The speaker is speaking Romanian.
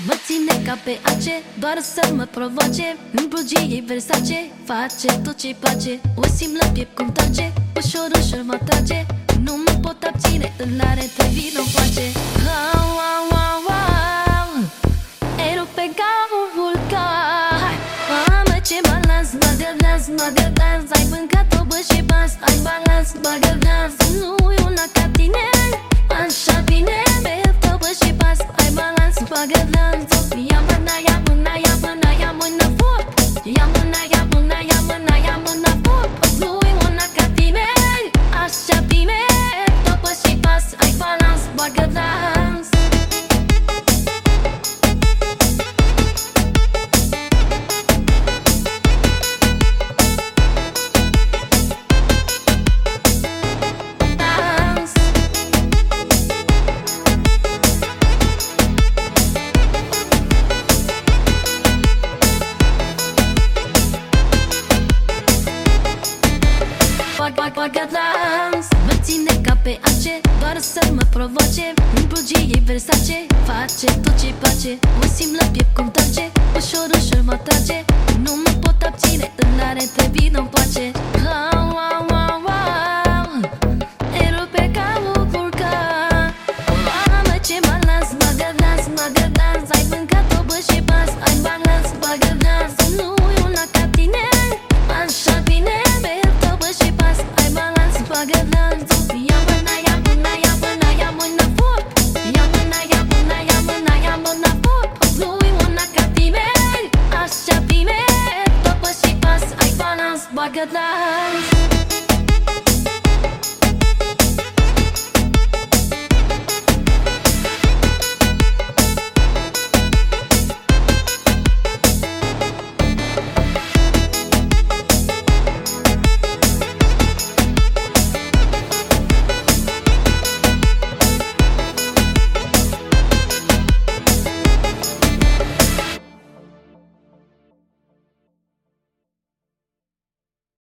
Mă ține ca pe ace, doar să mă provoace. În blugii Versace, face tot ce-i place. O simt la piept cum tace, ușor, ușor mă trage. Nu mă pot abține, îl are pe vino face. Au, au, au, au, eru pe ca un vulcan. Mamă ce balans, bagă dans, bagă dans. Ai mâncat o bă și bas, ai balans, bagă dans. Nu-i una ca tine, așa bine. Betă bă și bas, ai balans, bagă dans. Ia mâna, ia mâna, ia mâna, ia mâna fort. Ia mâna, ia mâna, ia mâna, ia mâna fort. Nu-i una ca tine, așa bine. Betă bă și bas, ai balans, bagă dans. Bagă dans, mă ține ca pe ace, doar să mă provoace. În blugii Versace, face tot ce-i place. O simt la piept cum tace, ușor, ușor mă trage. Nu mă pot abține, îl are pe vino-mi place. Au, au, au, au, eru pe ca un vulcan. Mamă ce balans, bagă dans, bagă dans. Ai mâncat o bă și bas, ai balans, bagă dans. Nu-i una ca tine, așa bine. Betă bă și bas, ai balans, bagă dans. Ia mâna, ia mâna, ia mâna, ia mâna fort. Ia mâna, ia mâna, ia mâna, ia mâna fort. Nu-i una ca tine, așa bine. Betă bă și bas, ai balans, bagă dans.